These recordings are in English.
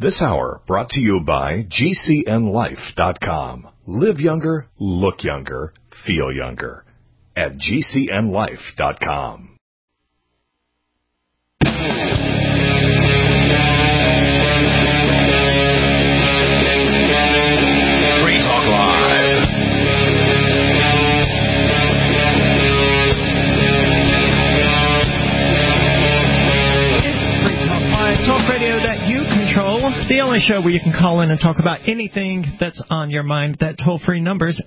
This hour brought to you by GCNLife.com. Live younger, look younger, feel younger at GCNLife.com. Free Talk Live. It's Free Talk Live, talk radio that you control. The only show where you can call in and talk about anything that's on your mind. That toll-free number is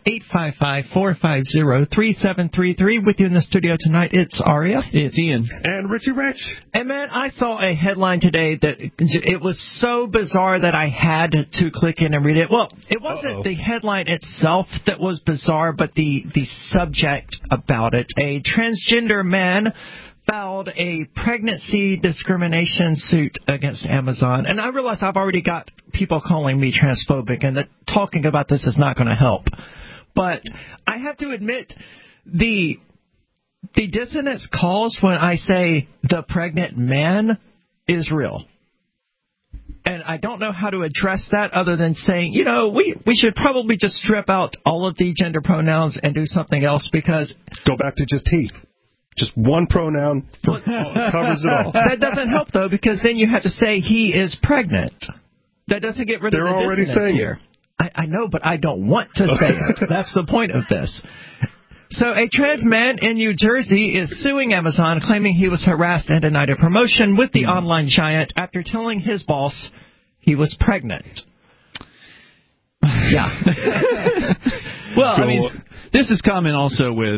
855-450-3733. With you in the studio tonight, it's Aria. It's Ian. And Richie Rich. And, man, I saw a headline today that it was so bizarre that I had to click in and read it. Well, it wasn't the headline itself that was bizarre, but the subject about it. A transgender man filed a pregnancy discrimination suit against Amazon. And I realize I've already got people calling me transphobic, and that talking about this is not going to help. But I have to admit, the dissonance caused when I say the pregnant man is real. And I don't know how to address that other than saying, you know, we should probably just strip out all of the gender pronouns and do something else, because... Go back to just he. Just one pronoun covers it all. That doesn't help, though, because then you have to say he is pregnant. That doesn't get rid of the dissonance. They're already saying here. I know, but I don't want to say it. That's the point of this. So a trans man in New Jersey is suing Amazon, claiming he was harassed and denied a promotion with the online giant after telling his boss he was pregnant. Yeah. Well, I mean, this is common also with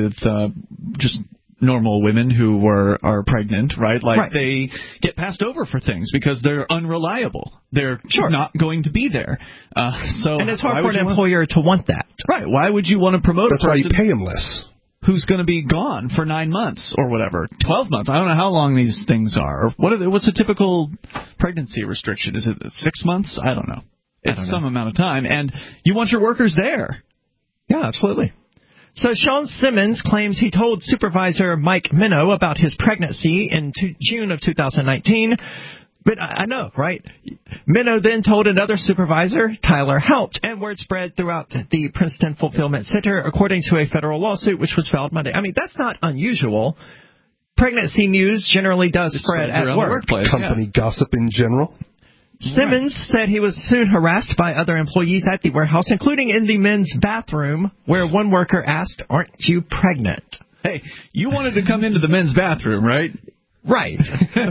just normal women who are pregnant, right? Like they get passed over for things because they're unreliable. They're not going to be there. And it's hard for an employer to want that. Right. Why would you want to promote a person? That's why you pay him less. Who's going to be gone for 9 months or whatever, 12 months. I don't know how long these things are. What's a typical pregnancy restriction? Is it 6 months? I don't know. It's some amount of time. And you want your workers there. Yeah, absolutely. So Sean Simmons claims he told supervisor Mike Minow about his pregnancy in June of 2019. But I know, right? Minow then told another supervisor, Tyler Haupt, and word spread throughout the Princeton Fulfillment Center, according to a federal lawsuit which was filed Monday. I mean, that's not unusual. Pregnancy news generally does spread at work. Company gossip in general. Simmons said he was soon harassed by other employees at the warehouse, including in the men's bathroom, where one worker asked, "Aren't you pregnant?" Hey, you wanted to come into the men's bathroom, right? Right.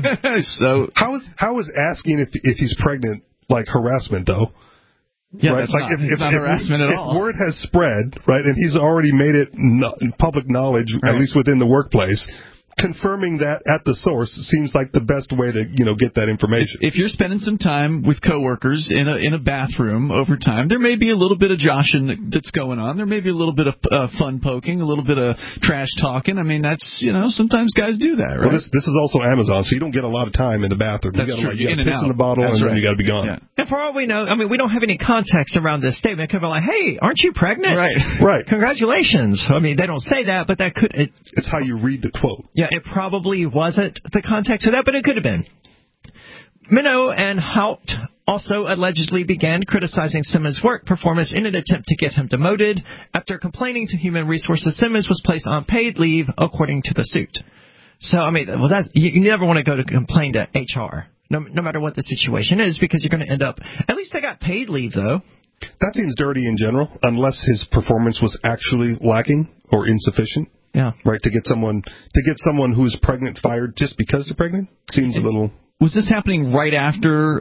So how is asking if he's pregnant like harassment, though? Yeah, right? It's like if not harassment at all. If word has spread, right, and he's already made it public knowledge, at least within the workplace, confirming that at the source seems like the best way to, get that information. If you're spending some time with coworkers in a bathroom over time, there may be a little bit of joshing that's going on. There may be a little bit of fun poking, a little bit of trash talking. I mean, that's, sometimes guys do that, right? Well, this is also Amazon, so you don't get a lot of time in the bathroom. That's you true. got to piss in the bottle, and then you got to be gone. Yeah. And for all we know, I mean, we don't have any context around this statement. It could be like, hey, aren't you pregnant? Right. Congratulations. I mean, they don't say that, but that could... It's how you read the quote. Yeah, it probably wasn't the context of that, but it could have been. Minow and Haupt also allegedly began criticizing Simmons' work performance in an attempt to get him demoted. After complaining to Human Resources, Simmons was placed on paid leave, according to the suit. So, I mean, you never want to go to complain to HR, no matter what the situation is, because you're going to end up... At least they got paid leave, though. That seems dirty in general, unless his performance was actually lacking or insufficient. Yeah. Right, to get someone who's pregnant fired just because they're pregnant seems a little... Was this happening right after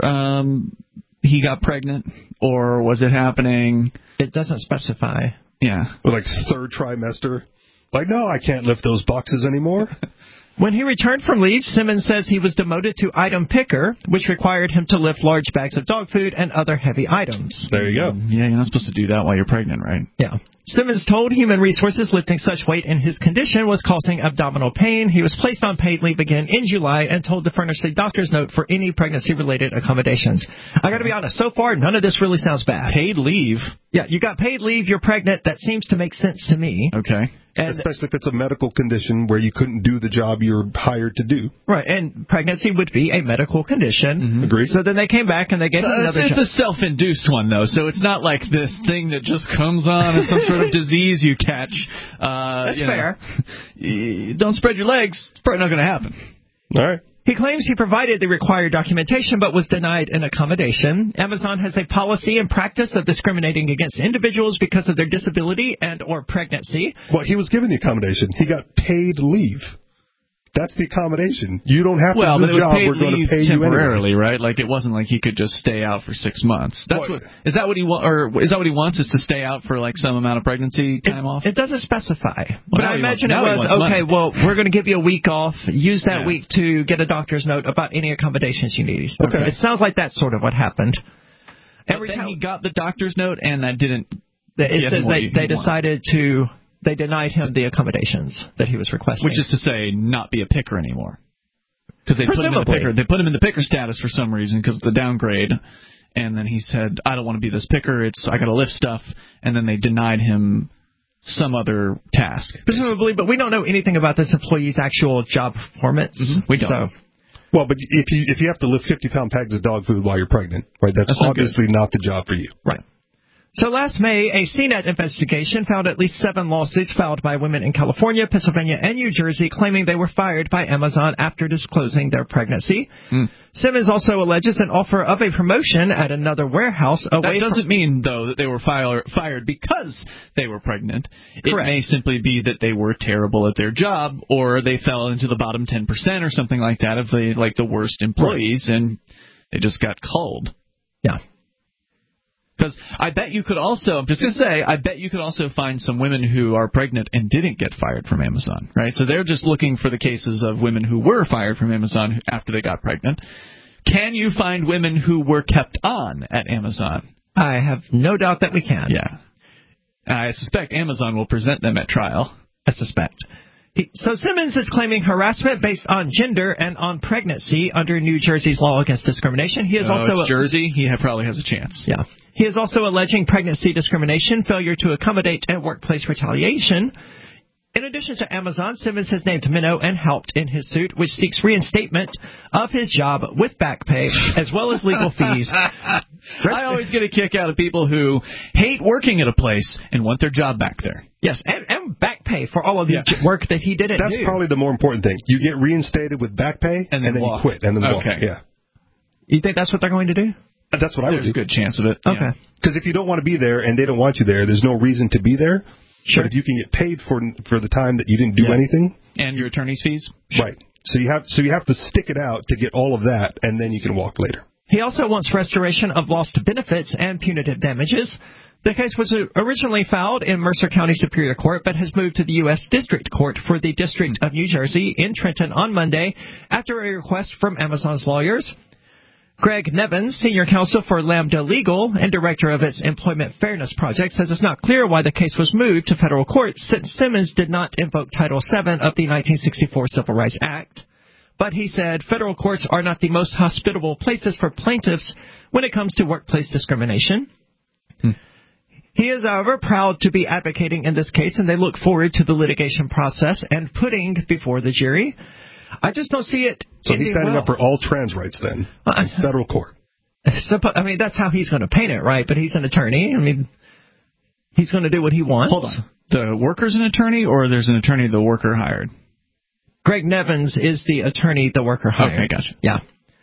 he got pregnant, or was it happening... It doesn't specify. Yeah. Or like third trimester. Like, no, I can't lift those boxes anymore. When he returned from leave, Simmons says he was demoted to item picker, which required him to lift large bags of dog food and other heavy items. There you go. Yeah, you're not supposed to do that while you're pregnant, right? Yeah. Simmons told Human Resources lifting such weight in his condition was causing abdominal pain. He was placed on paid leave again in July and told to furnish a doctor's note for any pregnancy-related accommodations. I got to be honest, so far, none of this really sounds bad. Paid leave? Yeah, you got paid leave, you're pregnant. That seems to make sense to me. Okay. And especially if it's a medical condition where you couldn't do the job you're hired to do. Right, and pregnancy would be a medical condition. Mm-hmm. Agreed. So then they came back and they gave him another job. It's a self-induced one, though, so it's not like this thing that just comes on as some sort of disease you catch. That's fair. Don't spread your legs. It's probably not going to happen. All right. He claims he provided the required documentation but was denied an accommodation. Amazon has a policy and practice of discriminating against individuals because of their disability and or pregnancy. Well, he was given the accommodation. He got paid leave. That's the accommodation. You don't have to do the job. We're going to pay you temporarily, anyway. right? Like it wasn't like he could just stay out for 6 months. Is that what he wants? Is to stay out for like some amount of pregnancy time off? It doesn't specify. But I imagine it was okay. Well, we're going to give you a week off. Use that week to get a doctor's note about any accommodations you need. Okay. It sounds like that's sort of what happened. But then he got the doctor's note, and that didn't. They denied him the accommodations that he was requesting. Which is to say, not be a picker anymore. Because they put him in the picker. They put him in the picker status for some reason because of the downgrade. And then he said, I don't want to be this picker. I got to lift stuff. And then they denied him some other task. Presumably, but we don't know anything about this employee's actual job performance. Mm-hmm. We don't. So. Well, but if you have to lift 50-pound bags of dog food while you're pregnant, right, that's obviously not the job for you. Right. So last May, a CNET investigation found at least 7 lawsuits filed by women in California, Pennsylvania, and New Jersey claiming they were fired by Amazon after disclosing their pregnancy. Simmons also alleges an offer of a promotion at another warehouse away. That doesn't mean, though, that they were fired because they were pregnant. Correct. It may simply be that they were terrible at their job, or they fell into the bottom 10% or something like that of the worst employees, and they just got culled. Yeah. Because I bet you could also, I'm just going to say, I bet you could also find some women who are pregnant and didn't get fired from Amazon, right? So they're just looking for the cases of women who were fired from Amazon after they got pregnant. Can you find women who were kept on at Amazon? I have no doubt that we can. Yeah. I suspect Amazon will present them at trial. I suspect. So Simmons is claiming harassment based on gender and on pregnancy under New Jersey's law against discrimination. He is also Jersey. He probably has a chance. Yeah. He is also alleging pregnancy discrimination, failure to accommodate, and workplace retaliation. In addition to Amazon, Simmons has named Minnow and helped in his suit, which seeks reinstatement of his job with back pay, as well as legal fees. I always get a kick out of people who hate working at a place and want their job back there. Yes, and back pay for all of the work that he didn't do. That's probably the more important thing. You get reinstated with back pay, and then you quit, and then walk. Yeah. You think that's what they're going to do? That's what I would do. There's a good chance of it. Okay. Because if you don't want to be there and they don't want you there, there's no reason to be there. Sure. But if you can get paid for the time that you didn't do anything, and your attorney's fees, right? So you have to stick it out to get all of that, and then you can walk later. He also wants restoration of lost benefits and punitive damages. The case was originally filed in Mercer County Superior Court, but has moved to the U.S. District Court for the District of New Jersey in Trenton on Monday after a request from Amazon's lawyers. Greg Nevins, senior counsel for Lambda Legal and director of its Employment Fairness Project, says it's not clear why the case was moved to federal court since Simmons did not invoke Title VII of the 1964 Civil Rights Act. But he said federal courts are not the most hospitable places for plaintiffs when it comes to workplace discrimination. He is, however, proud to be advocating in this case, and they look forward to the litigation process and putting before the jury. I just don't see it. So he's standing up for all trans rights then in federal court. I mean, that's how he's going to paint it, right? But he's an attorney. I mean, he's going to do what he wants. Hold on. The worker's an attorney, or there's an attorney the worker hired? Greg Nevins is the attorney the worker hired. Okay, gotcha. Yeah.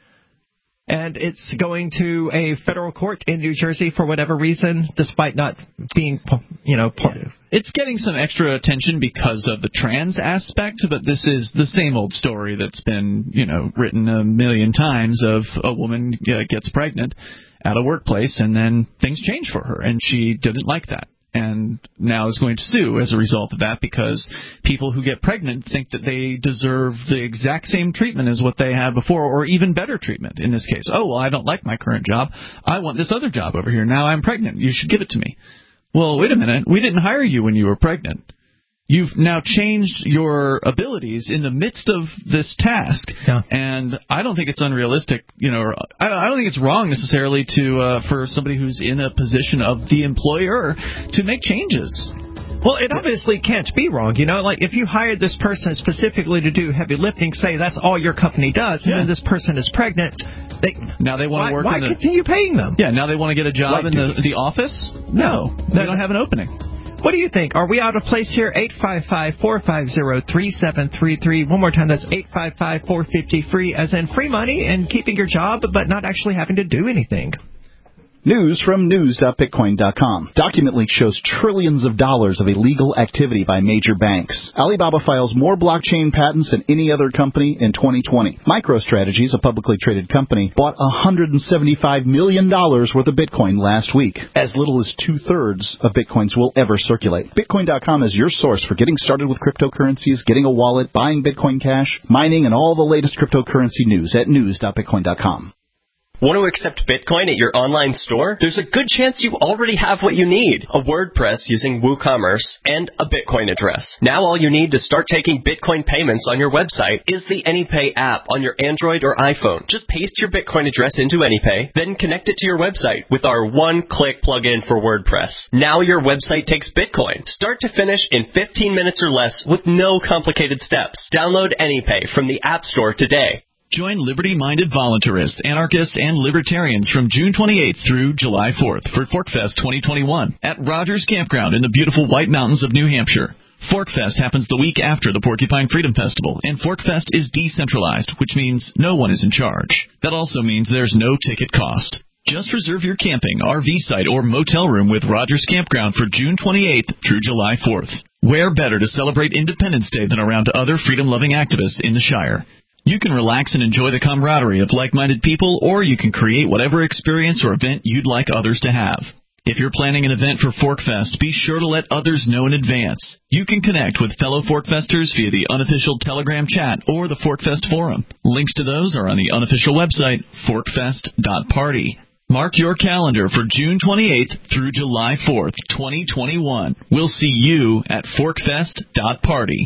And it's going to a federal court in New Jersey for whatever reason, despite not being, part of it. It's getting some extra attention because of the trans aspect, but this is the same old story that's been, written a million times of a woman gets pregnant at a workplace and then things change for her, and she didn't like that. And now is going to sue as a result of that because people who get pregnant think that they deserve the exact same treatment as what they had before, or even better treatment in this case. Oh, well, I don't like my current job. I want this other job over here. Now I'm pregnant. You should give it to me. Well, wait a minute. We didn't hire you when you were pregnant. You've now changed your abilities in the midst of this task, and I don't think it's unrealistic, I don't think it's wrong necessarily to for somebody who's in a position of the employer to make changes. Well, it obviously can't be wrong, you know. Like, if you hired this person specifically to do heavy lifting, say that's all your company does, and then this person is pregnant, now they want to work. Why continue paying them? Yeah, now they want to get a job in the office. No, they don't have an opening. What do you think? Are we out of place here? 855-450-3733. One more time, that's 855-450-FREE, as in free money and keeping your job, but not actually having to do anything. News from news.bitcoin.com. Document leak shows trillions of dollars of illegal activity by major banks. Alibaba files more blockchain patents than any other company in 2020. MicroStrategies, a publicly traded company, bought $175 million worth of Bitcoin last week. As little as 2/3 of Bitcoins will ever circulate. Bitcoin.com is your source for getting started with cryptocurrencies, getting a wallet, buying Bitcoin Cash, mining, and all the latest cryptocurrency news at news.bitcoin.com. Want to accept Bitcoin at your online store? There's a good chance you already have what you need. A WordPress using WooCommerce and a Bitcoin address. Now all you need to start taking Bitcoin payments on your website is the AnyPay app on your Android or iPhone. Just paste your Bitcoin address into AnyPay, then connect it to your website with our one-click plugin for WordPress. Now your website takes Bitcoin, start to finish in 15 minutes or less with no complicated steps. Download AnyPay from the App Store today. Join liberty-minded voluntarists, anarchists, and libertarians from June 28th through July 4th for ForkFest 2021 at Rogers Campground in the beautiful White Mountains of New Hampshire. ForkFest happens the week after the Porcupine Freedom Festival, and ForkFest is decentralized, which means no one is in charge. That also means there's no ticket cost. Just reserve your camping, RV site, or motel room with Rogers Campground for June 28th through July 4th. Where better to celebrate Independence Day than around other freedom-loving activists in the Shire? You can relax and enjoy the camaraderie of like-minded people, or you can create whatever experience or event you'd like others to have. If you're planning an event for ForkFest, be sure to let others know in advance. You can connect with fellow ForkFesters via the unofficial Telegram chat or the ForkFest forum. Links to those are on the unofficial website, forkfest.party. Mark your calendar for June 28th through July 4th, 2021. We'll see you at forkfest.party.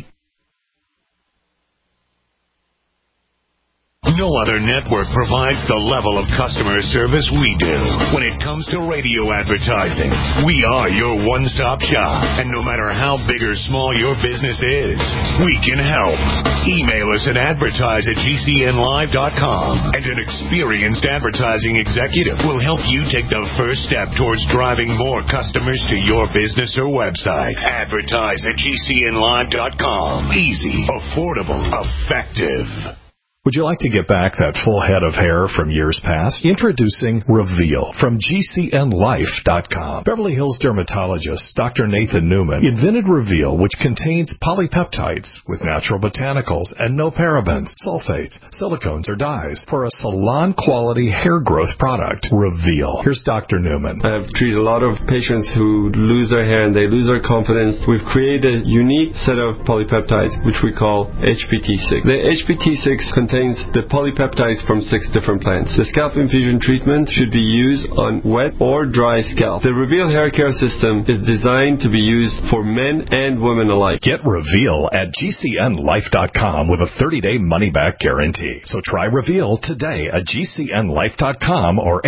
No other network provides the level of customer service we do. When it comes to radio advertising, we are your one-stop shop. And no matter how big or small your business is, we can help. Email us at advertise@gcnlive.com, and an experienced advertising executive will help you take the first step towards driving more customers to your business or website. Advertise@gcnlive.com. Easy, affordable, effective. Would you like to get back that full head of hair from years past? Introducing Reveal from GCNlife.com. Beverly Hills dermatologist Dr. Nathan Newman invented Reveal, which contains polypeptides with natural botanicals and no parabens, sulfates, silicones, or dyes for a salon-quality hair growth product. Reveal. Here's Dr. Newman. I've treated a lot of patients who lose their hair and they lose their confidence. We've created a unique set of polypeptides, which we call HPT6. The HPT6 contains the polypeptides from 6 different plants. The scalp infusion treatment should be used on wet or dry scalp. The Reveal hair care system is designed to be used for men and women alike. Get Reveal at GCNlife.com with a 30-day money-back guarantee. So try Reveal today at GCNlife.com or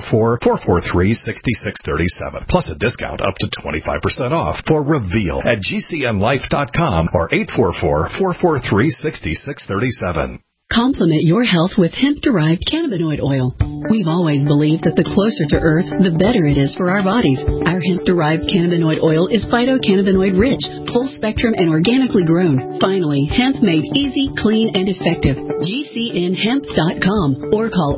844-443-6637. Plus a discount up to 25% off for Reveal at GCNlife.com or 844-443-6637. Complement your health with hemp-derived cannabinoid oil. We've always believed that the closer to Earth, the better it is for our bodies. Our hemp-derived cannabinoid oil is phytocannabinoid-rich, full-spectrum, and organically grown. Finally, hemp made easy, clean, and effective. GCNhemp.com or call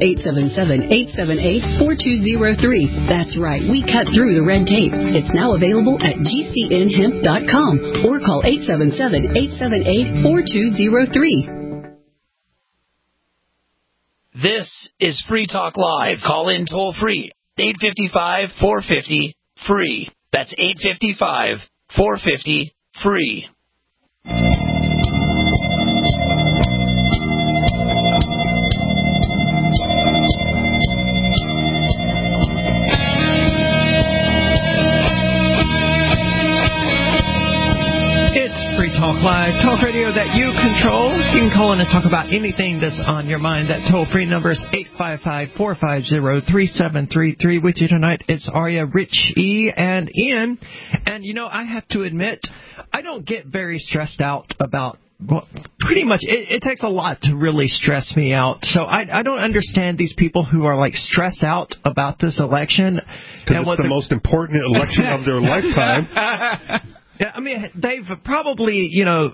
877-878-4203. That's right, we cut through the red tape. It's now available at GCNhemp.com or call 877-878-4203. This is Free Talk Live. Call in toll free. 855-450-FREE. That's 855-450-FREE. Talk Live, talk radio that you control. You can call in and talk about anything that's on your mind. That toll-free number is 855-450-3733. With you tonight, it's Arya, Rich E, and Ian. And, I have to admit, I don't get very stressed out about, well, pretty much, it takes a lot to really stress me out. So I don't understand these people who are, stressed out about this election. Because it's the most important election of their lifetime. Yeah, I mean, they've probably,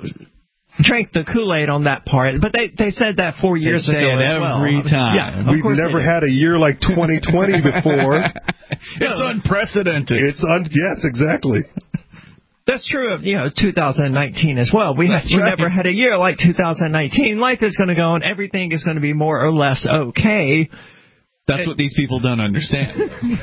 drank the Kool-Aid on that part, but they said that 4 years ago as well. Every time. Yeah, we've never had a year like 2020 before. It's unprecedented. Yes, exactly. That's true of 2019 as well. We never had a year like 2019. Life is going to go on. Everything is going to be more or less okay. That's what these people don't understand.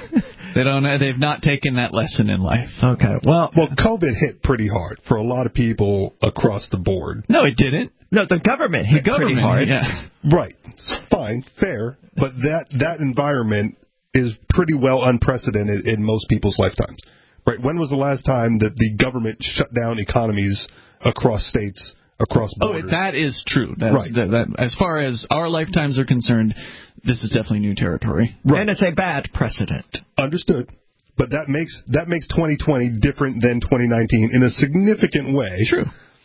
They've not taken that lesson in life. Okay. Well, COVID hit pretty hard for a lot of people across the board. No, it didn't. No, the government hit pretty hard. Yeah. Right. Fine, fair, but that environment is pretty well unprecedented in most people's lifetimes. Right. When was the last time that the government shut down economies across states, across borders? Oh, that is true. Right. As far as our lifetimes are concerned, this is definitely new territory. Right. And it's a bad precedent. Understood. But that makes 2020 different than 2019 in a significant way. True.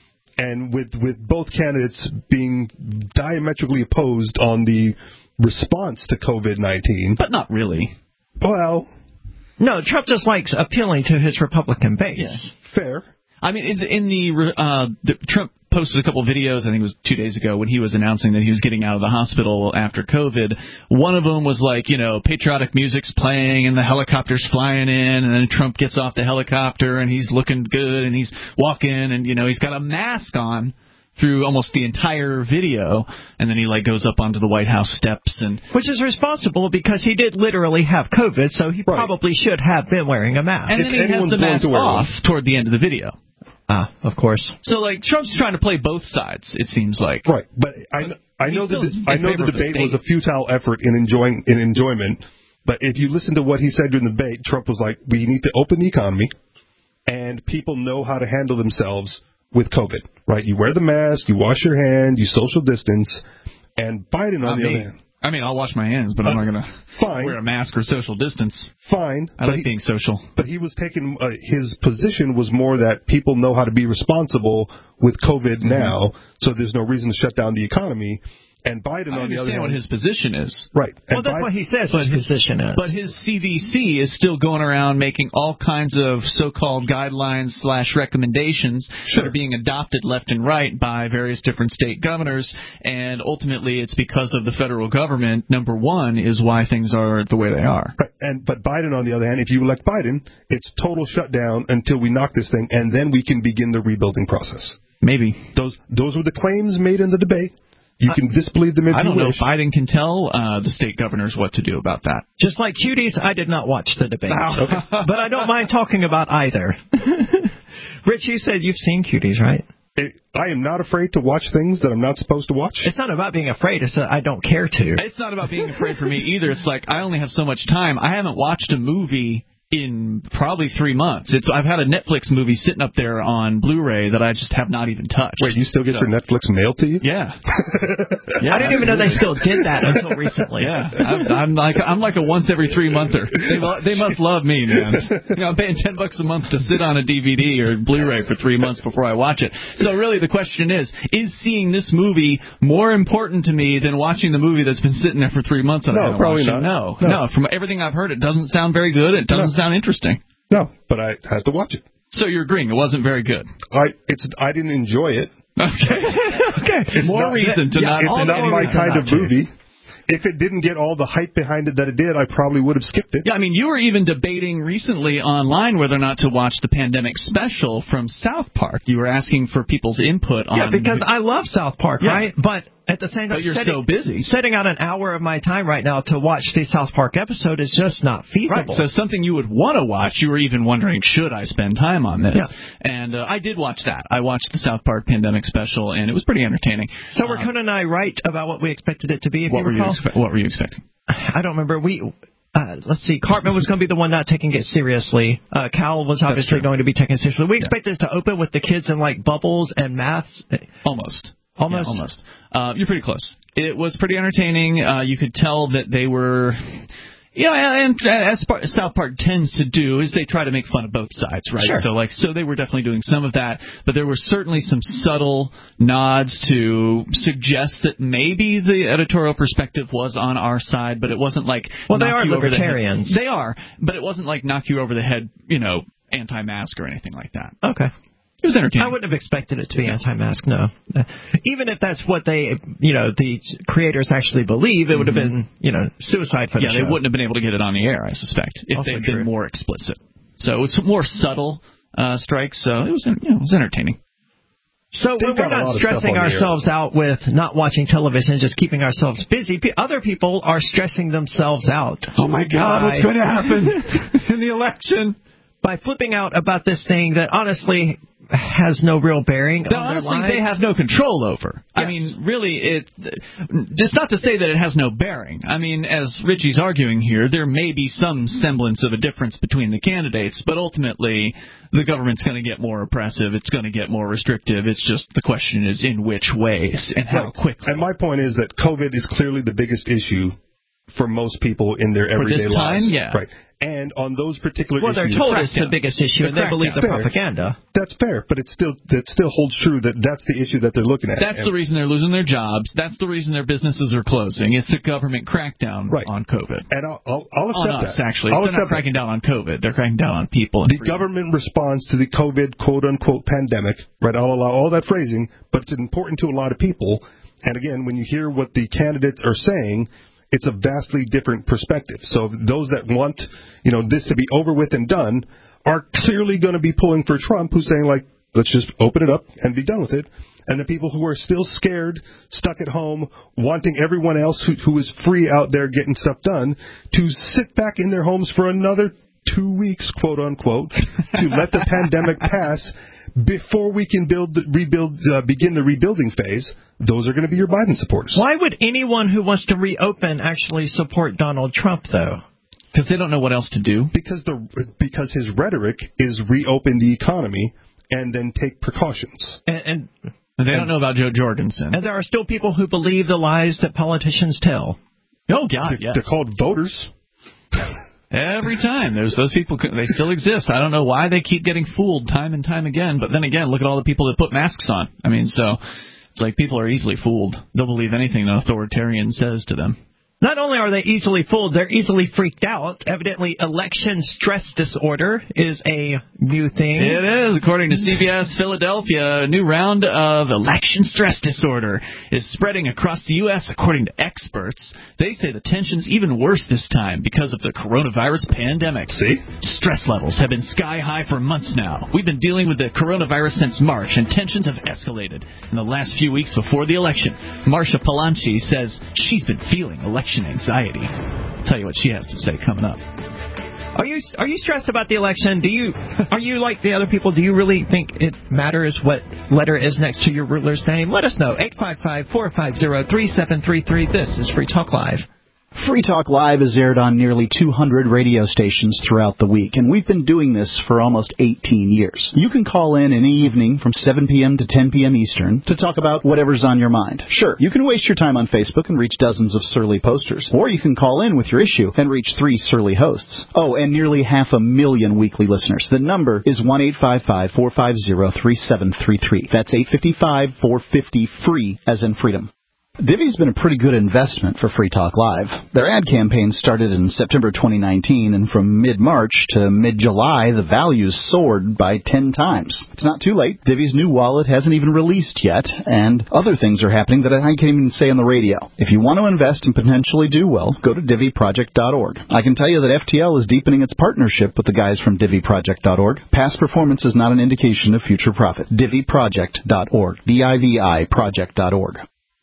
And with both candidates being diametrically opposed on the response to COVID-19. But not really. Well, no, Trump just likes appealing to his Republican base. Yes. Fair. I mean, in the Trump posted a couple of videos, I think it was 2 days ago, when he was announcing that he was getting out of the hospital after COVID. One of them was patriotic music's playing and the helicopter's flying in, and then Trump gets off the helicopter and he's looking good and he's walking and, he's got a mask on through almost the entire video, and then he goes up onto the White House steps, and which is responsible because he did literally have COVID, so he probably should have been wearing a mask. And then he has the mask off toward the end of the video. Of course. So Trump's trying to play both sides, it seems like. Right, but I know the debate was a futile effort in enjoyment. But if you listen to what he said during the debate, Trump was like, "We need to open the economy, and people know how to handle themselves with COVID." Right? You wear the mask, you wash your hands, you social distance, and Biden on the other hand. I mean, I'll wash my hands, but I'm not going to wear a mask or social distance. Fine. I like being social. But he was taking, his position was more that people know how to be responsible with COVID now, so there's no reason to shut down the economy. And Biden, on the other hand, what his position is. Right. Well, that's what he says his position is. But his CDC is still going around making all kinds of so-called guidelines / recommendations that are being adopted left and right by various different state governors. And ultimately, it's because of the federal government, number one, is why things are the way they are. Right. But Biden, on the other hand, if you elect Biden, it's total shutdown until we knock this thing, and then we can begin the rebuilding process. Maybe. Those were the claims made in the debate. You can disbelieve them if you wish. I don't know if Biden can tell the state governors what to do about that. Just like Cuties, I did not watch the debate. Okay. But I don't mind talking about either. Rich, you said you've seen Cuties, right? I am not afraid to watch things that I'm not supposed to watch. It's not about being afraid. It's I don't care to. It's not about being afraid for me either. It's I only have so much time. I haven't watched a movie in probably 3 months. I've had a Netflix movie sitting up there on Blu-ray that I just have not even touched. Wait, you still get your Netflix mailed to you? Yeah. I didn't even know they still did that until recently. Yeah, I'm like a once every 3 monther. They must love me, man. I'm paying $10 a month to sit on a DVD or Blu-ray for 3 months before I watch it. So really, the question is seeing this movie more important to me than watching the movie that's been sitting there for 3 months? And no, probably not. No. From everything I've heard, it doesn't sound very good. It doesn't sound interesting. No, but I had to watch it. So you're agreeing it wasn't very good? I didn't enjoy it. Okay. It's not my kind of movie. If it didn't get all the hype behind it that it did, I probably would have skipped it. Yeah, I mean, you were even debating recently online whether or not to watch the pandemic special from South Park. You were asking for people's input on... Yeah, because I love South Park, right? But at the same time, you're so busy. Setting out an hour of my time right now to watch the South Park episode is just not feasible. Right, so something you would want to watch, you were even wondering, should I spend time on this? Yeah. And I did watch that. I watched the South Park pandemic special, and it was pretty entertaining. So were Conan and I right about what we expected it to be, if what you recall? What were you expecting? I don't remember. Let's see. Cartman was going to be the one not taking it seriously. Cal was obviously going to be taken seriously. We expected it to open with the kids in bubbles and math. Almost. Almost. Yeah, almost. You're pretty close. It was pretty entertaining. You could tell that they were... Yeah, and as South Park tends to do, is they try to make fun of both sides, right? Sure. So they were definitely doing some of that, but there were certainly some subtle nods to suggest that maybe the editorial perspective was on our side, but it wasn't like well, they are libertarians. They are, but it wasn't like knock you over the head, anti-mask or anything like that. Okay. It was entertaining. I wouldn't have expected it to be anti-mask, no. Even if that's what they, the creators actually believe, it would have been, suicide for the show. Yeah, they wouldn't have been able to get it on the air, I suspect, if they'd been more explicit. So it was more subtle strikes, so it was entertaining. So we're not stressing ourselves out with not watching television, just keeping ourselves busy. Other people are stressing themselves out. Oh, my God, what's going to happen in the election? By flipping out about this thing that honestly has no real bearing on their lives. They have no control over. Yes. I mean, really, it's not to say that it has no bearing. I mean, as Richie's arguing here, there may be some semblance of a difference between the candidates, but ultimately the government's going to get more oppressive. It's going to get more restrictive. It's just the question is in which ways and how quickly. And my point is that COVID is clearly the biggest issue for most people in their everyday lives. Yeah. Right. And on those particular issues... Well, they're told it's the biggest issue, and they believe the propaganda. That's fair, but it still holds true that that's the issue that they're looking at. That's the reason they're losing their jobs. That's the reason their businesses are closing. It's the government crackdown on COVID. And I'll accept that. Actually. They're not cracking down on COVID. They're cracking down on people. The government responds to the COVID, quote-unquote, pandemic. Right, I'll allow all that phrasing, but it's important to a lot of people. And again, when you hear what the candidates are saying... it's a vastly different perspective. So those that want, this to be over with and done are clearly going to be pulling for Trump, who's saying, like, let's just open it up and be done with it. And the people who are still scared, stuck at home, wanting everyone else who is free out there getting stuff done to sit back in their homes for another 2 weeks, quote unquote, to let the pandemic pass before we can begin the rebuilding phase. Those are going to be your Biden supporters. Why would anyone who wants to reopen actually support Donald Trump, though? Because they don't know what else to do. Because his rhetoric is reopen the economy and then take precautions. And they don't know about Joe Jorgensen. And there are still people who believe the lies that politicians tell. Oh, God, yes. They're called voters. Every time. There's those people, they still exist. I don't know why they keep getting fooled time and time again. But then again, look at all the people that put masks on. I mean, so it's like people are easily fooled. They'll believe anything an authoritarian says to them. Not only are they easily fooled, they're easily freaked out. Evidently, election stress disorder is a new thing. It is. According to CBS Philadelphia, a new round of election stress disorder is spreading across the U.S. According to experts, they say the tension's even worse this time because of the coronavirus pandemic. See? Stress levels have been sky high for months now. We've been dealing with the coronavirus since March, and tensions have escalated in the last few weeks before the election. Marsha Palanchi says she's been feeling election anxiety. I'll tell you what she has to say coming up. Are you stressed about the election? Are you like the other people? Do you really think it matters what letter is next to your ruler's name? Let us know. 855-450-3733. This is Free Talk Live. Free Talk Live is aired on nearly 200 radio stations throughout the week, and we've been doing this for almost 18 years. You can call in any evening from 7 p.m. to 10 p.m. Eastern to talk about whatever's on your mind. Sure, you can waste your time on Facebook and reach dozens of surly posters, or you can call in with your issue and reach 3 surly hosts. Oh, and nearly 500,000 weekly listeners. The number is 1-855-450-3733. That's 855-450-FREE, as in freedom. Divvy's been a pretty good investment for Free Talk Live. Their ad campaign started in September 2019, and from mid-March to mid-July, the values soared by 10 times. It's not too late. Divvy's new wallet hasn't even released yet, and other things are happening that I can't even say on the radio. If you want to invest and potentially do well, go to DivvyProject.org. I can tell you that FTL is deepening its partnership with the guys from DivvyProject.org. Past performance is not an indication of future profit. DivvyProject.org. DIVI Project.org.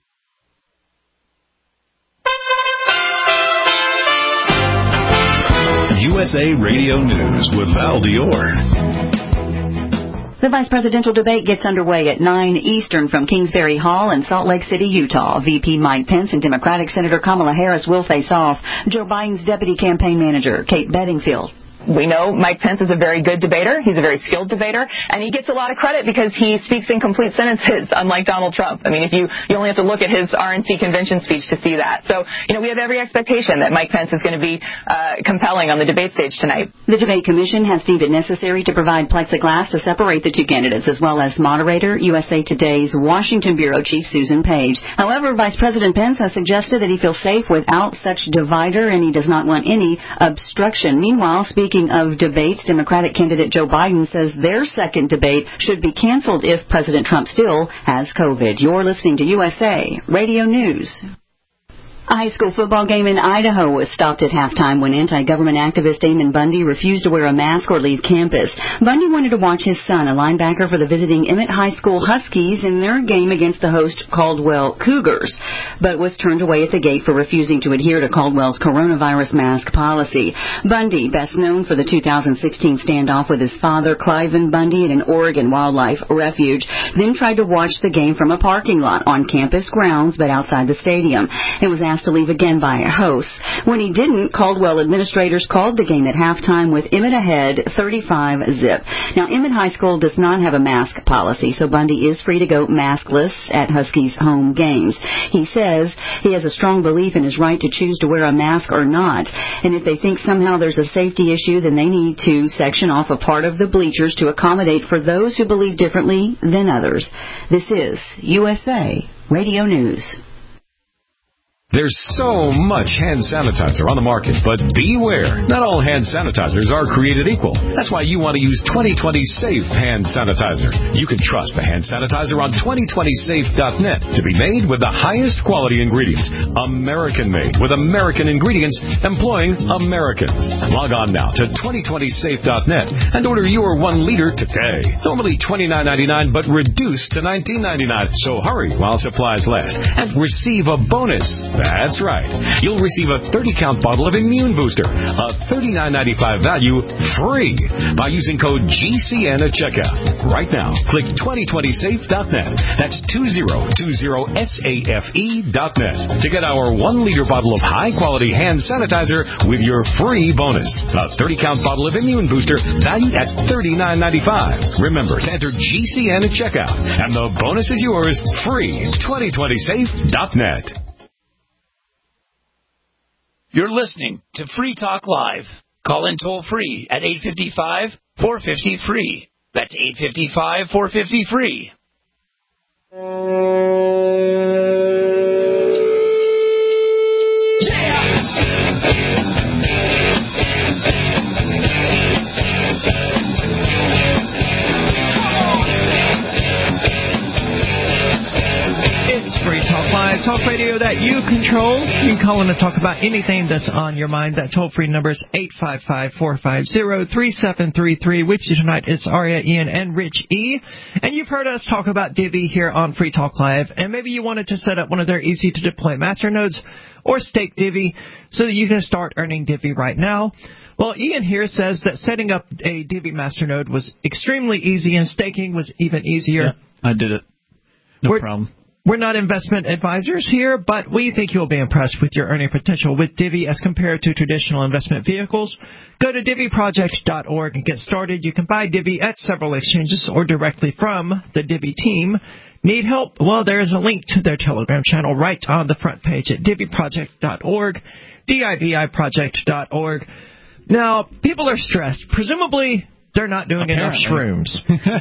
USA Radio News with Val Dior. The vice presidential debate gets underway at 9 Eastern from Kingsbury Hall in Salt Lake City, Utah. VP Mike Pence and Democratic Senator Kamala Harris will face off. Joe Biden's deputy campaign manager, Kate Bedingfield. We know Mike Pence is a very good debater. He's a very skilled debater, and he gets a lot of credit because he speaks in complete sentences, unlike Donald Trump. I mean, if you only have to look at his RNC convention speech to see that. So, we have every expectation that Mike Pence is going to be compelling on the debate stage tonight. The Debate Commission has deemed it necessary to provide plexiglass to separate the two candidates, as well as moderator, USA Today's Washington Bureau Chief Susan Page. However, Vice President Pence has suggested that he feels safe without such divider, and he does not want any obstruction. Meanwhile, speaking of debates, Democratic candidate Joe Biden says their second debate should be canceled if President Trump still has COVID. You're listening to USA Radio News. A high school football game in Idaho was stopped at halftime when anti-government activist Damon Bundy refused to wear a mask or leave campus. Bundy wanted to watch his son, a linebacker for the visiting Emmett High School Huskies, in their game against the host Caldwell Cougars, but was turned away at the gate for refusing to adhere to Caldwell's coronavirus mask policy. Bundy, best known for the 2016 standoff with his father, Cliven Bundy, at an Oregon wildlife refuge, then tried to watch the game from a parking lot on campus grounds but outside the stadium. It was asked to leave again by hosts. When he didn't, Caldwell administrators called the game at halftime with Emmett ahead 35-zip. Now, Emmett High School does not have a mask policy, so Bundy is free to go maskless at Huskies home games. He says he has a strong belief in his right to choose to wear a mask or not, and if they think somehow there's a safety issue, then they need to section off a part of the bleachers to accommodate for those who believe differently than others. This is USA Radio News. There's so much hand sanitizer on the market, but beware. Not all hand sanitizers are created equal. That's why you want to use 2020 Safe Hand Sanitizer. You can trust the hand sanitizer on 2020safe.net to be made with the highest quality ingredients. American-made with American ingredients employing Americans. Log on now to 2020safe.net and order your 1 liter today. Normally $29.99, but reduced to $19.99. So hurry while supplies last and receive a bonus. That's right. You'll receive a 30-count bottle of Immune Booster, a $39.95 value, free by using code GCN at checkout. Right now, click 2020safe.net. That's 2020safe.net to get our 1-liter bottle of high-quality hand sanitizer with your free bonus. A 30-count bottle of Immune Booster valued at $39.95. Remember to enter GCN at checkout, and the bonus is yours free. 2020safe.net. You're listening to Free Talk Live. Call in toll free at 855-450-FREE. That's 855-450-FREE. Talk radio that you control. You can call in to talk about anything that's on your mind. That toll-free number is 855-450-3733. With you tonight, it's Aria, Ian, and Rich E. And you've heard us talk about Divvy here on Free Talk Live. And maybe you wanted to set up one of their easy-to-deploy masternodes or stake Divvy so that you can start earning Divvy right now. Well, Ian here says that setting up a Divvy masternode was extremely easy and staking was even easier. Yeah, I did it. No problem. We're not investment advisors here, but we think you'll be impressed with your earning potential with Divvy as compared to traditional investment vehicles. Go to DivvyProject.org and get started. You can buy Divvy at several exchanges or directly from the Divvy team. Need help? Well, there is a link to their Telegram channel right on the front page at DivvyProject.org, DIVIProject.org. Now, people are stressed. Presumably, they're not doing enough shrooms.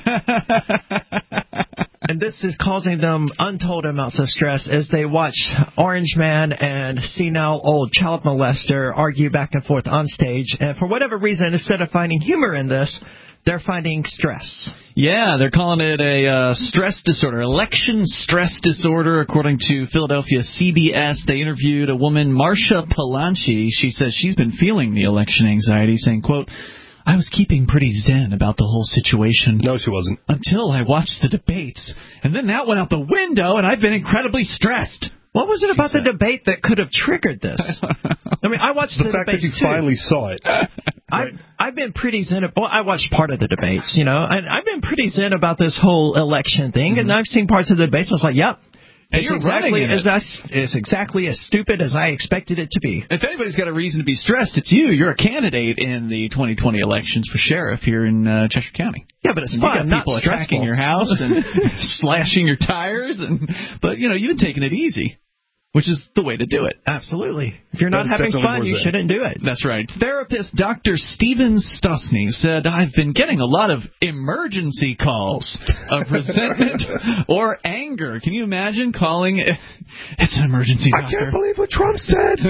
And this is causing them untold amounts of stress as they watch Orange Man and senile old child molester argue back and forth on stage. And for whatever reason, instead of finding humor in this, they're finding stress. Yeah, they're calling it a stress disorder, election stress disorder, according to Philadelphia CBS. They interviewed a woman, Marsha Palanchi. She says she's been feeling the election anxiety, saying, quote, I was keeping pretty zen about the whole situation. No, she wasn't. Until I watched the debates. And then that went out the window, and I've been incredibly stressed. What was it about the debate that could have triggered this? I mean, I watched the debates, the fact that you finally saw it. Right. I've been pretty zen. Well, I watched part of the debates, you know, and I've been pretty zen about this whole election thing, and I've seen parts of the debates. I was like, yep, And you're running in it. It's exactly as stupid as I expected it to be. If anybody's got a reason to be stressed, it's you. You're a candidate in the 2020 elections for sheriff here in Cheshire County. Yeah, but it's fun. You got people attacking your house and slashing your tires, but you've been taking it easy. Which is the way to do it. Absolutely. If you're not having fun, you shouldn't do it. That's right. Therapist Dr. Stephen Stosny said, I've been getting a lot of emergency calls of resentment or anger. Can you imagine calling? It's an emergency, doctor. I can't believe what Trump said.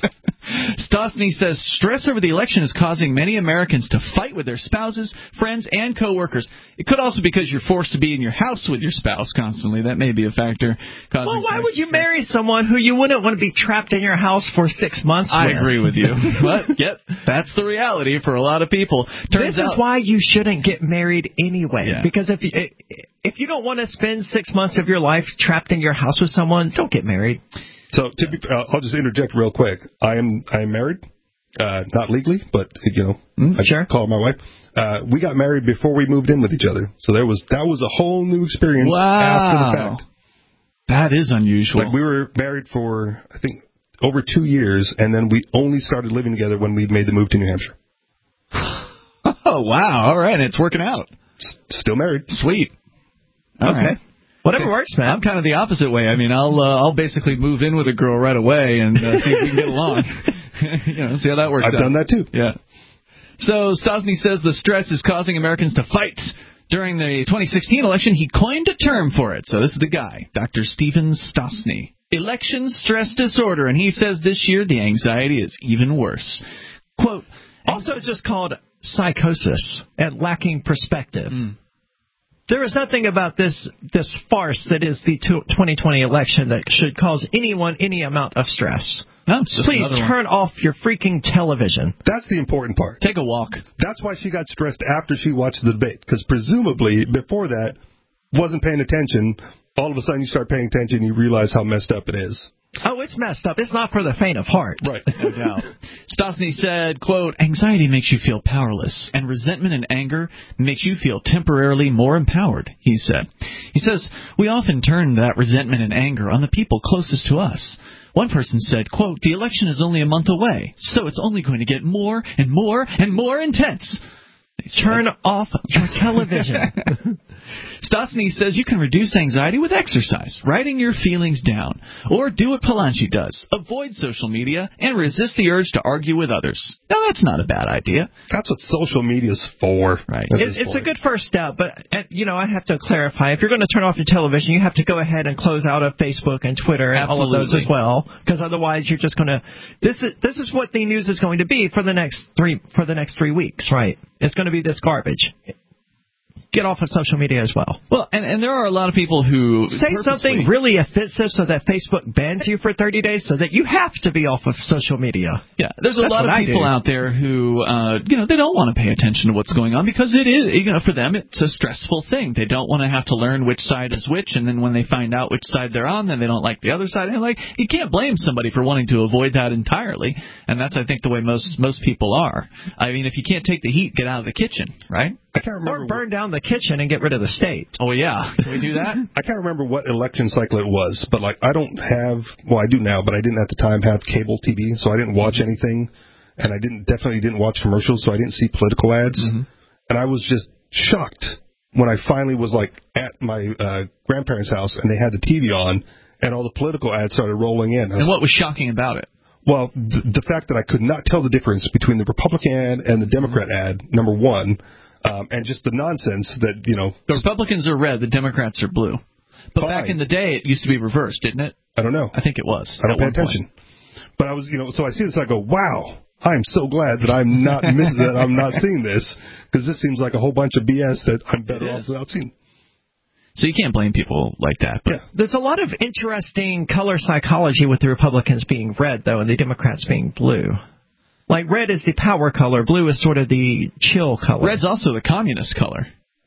Stosny says stress over the election is causing many Americans to fight with their spouses, friends, and coworkers. It could also be because you're forced to be in your house with your spouse constantly. That may be a factor. Well, why would you marry someone who you wouldn't want to be trapped in your house for 6 months with? I agree with you. But, yep, that's the reality for a lot of people. This is why you shouldn't get married anyway. Yeah. Because if you don't want to spend 6 months of your life trapped in your house with someone, don't get married. So I'll just interject real quick. I am married, not legally, but I call her my wife. We got married before we moved in with each other, so that was a whole new experience after the fact. That is unusual. Like we were married for I think over 2 years, and then we only started living together when we made the move to New Hampshire. Oh wow! All right, it's working out. Still married. Sweet. Okay. Right. Whatever works, man. I'm kind of the opposite way. I mean, I'll basically move in with a girl right away and see if we can get along. See how that works out. I've done that too. Yeah. So Stosny says the stress is causing Americans to fight. During the 2016 election, he coined a term for it. So this is the guy, Dr. Stephen Stosny. Election stress disorder. And he says this year the anxiety is even worse. Quote, also just called psychosis and lacking perspective. There is nothing about this farce that is the 2020 election that should cause anyone any amount of stress. No, it's just please turn off your freaking television. That's the important part. Take a walk. That's why she got stressed after she watched the debate, because presumably before that wasn't paying attention. All of a sudden you start paying attention and you realize how messed up it is. Oh, it's messed up. It's not for the faint of heart. Right. No doubt. Stosny said, quote, anxiety makes you feel powerless, and resentment and anger makes you feel temporarily more empowered, he said. He says, we often turn that resentment and anger on the people closest to us. One person said, quote, the election is only a month away, so it's only going to get more and more and more intense. Turn off your television. Stosny says you can reduce anxiety with exercise, writing your feelings down, or do what Palanchi does, avoid social media and resist the urge to argue with others. Now, that's not a bad idea. That's what social media's for. Right. It's a good first step, but, I have to clarify. If you're going to turn off your television, you have to go ahead and close out of Facebook and Twitter and all of those as well, because otherwise you're just going to... This is what the news is going to be for the next 3 weeks, right? It's going to be this garbage. Get off of social media as well. Well, and there are a lot of people who say something really offensive so that Facebook bans you for 30 days so that you have to be off of social media. Yeah, there's a lot of people out there who, they don't want to pay attention to what's going on because it is, for them, it's a stressful thing. They don't want to have to learn which side is which, and then when they find out which side they're on, then they don't like the other side. And you can't blame somebody for wanting to avoid that entirely, and that's, I think, the way most people are. I mean, if you can't take the heat, get out of the kitchen, right? I can't remember. Or burn down the kitchen and get rid of the state. Oh, yeah. Can we do that? I can't remember what election cycle it was, but I don't have, well, I do now, but I didn't at the time have cable TV, so I didn't watch anything, and I definitely didn't watch commercials, so I didn't see political ads. Mm-hmm. And I was just shocked when I finally was at my grandparents' house and they had the TV on and all the political ads started rolling in. And what was shocking about it? Well, the fact that I could not tell the difference between the Republican ad and the Democrat ad, number one. And just the nonsense that, The Republicans are red, the Democrats are blue. But back in the day, it used to be reversed, didn't it? I don't know. I think it was. I don't pay attention. But I was, so I see this, I go, wow, I am so glad that I'm not I'm not seeing this, because this seems like a whole bunch of BS that I'm better off without seeing. So you can't blame people like that. But. Yeah. There's a lot of interesting color psychology with the Republicans being red, though, and the Democrats being blue. Like, red is the power color. Blue is sort of the chill color. Red's also the communist color.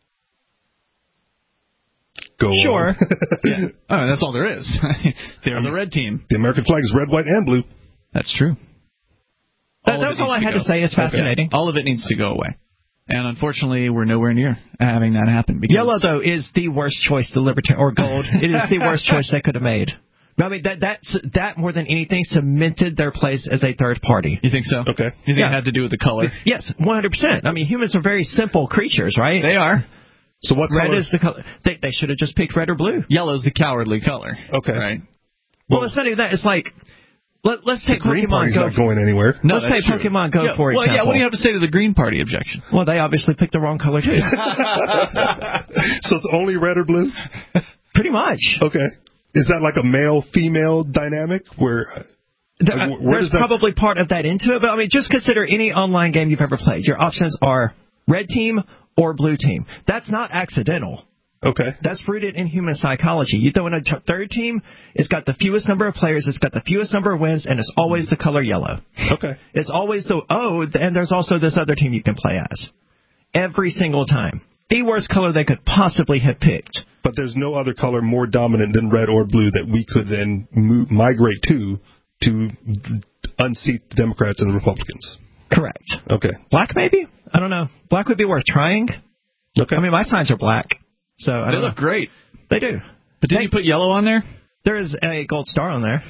Go sure. on. Yeah. Oh, that's all there is. They're the red team. The American flag is red, white, and blue. That's true. That was all I had to say. It's fascinating. Okay. All of it needs to go away. And unfortunately, we're nowhere near having that happen. Yellow, though, is the worst choice the Libertarian, or gold. It is the worst choice they could have made. I mean, that more than anything cemented their place as a third party. You think so? Okay. You think it had to do with the color? Yes, 100%. I mean, humans are very simple creatures, right? They are. So what color? Red is the color. They should have just picked red or blue. Yellow's the cowardly color. Okay. Right. Well, it's not even that. It's like, let's take Green Pokemon Party's Go. Not going anywhere. No, let's take Pokemon Go for example. Well, yeah. What do you have to say to the Green Party objection? Well, they obviously picked the wrong color too. So it's only red or blue? Pretty much. Okay. Is that like a male-female dynamic where there's probably part of that into it, but I mean, just consider any online game you've ever played. Your options are red team or blue team. That's not accidental. Okay. That's rooted in human psychology. You throw in a third team, it's got the fewest number of players, it's got the fewest number of wins, and it's always the color yellow. Okay. It's always and there's also this other team you can play as. Every single time. The worst color they could possibly have picked. But there's no other color more dominant than red or blue that we could then migrate to unseat the Democrats and the Republicans. Correct. Okay. Black, maybe? I don't know. Black would be worth trying. Okay. I mean, my signs are black. So they look great. They do. But didn't you put yellow on there? There is a gold star on there.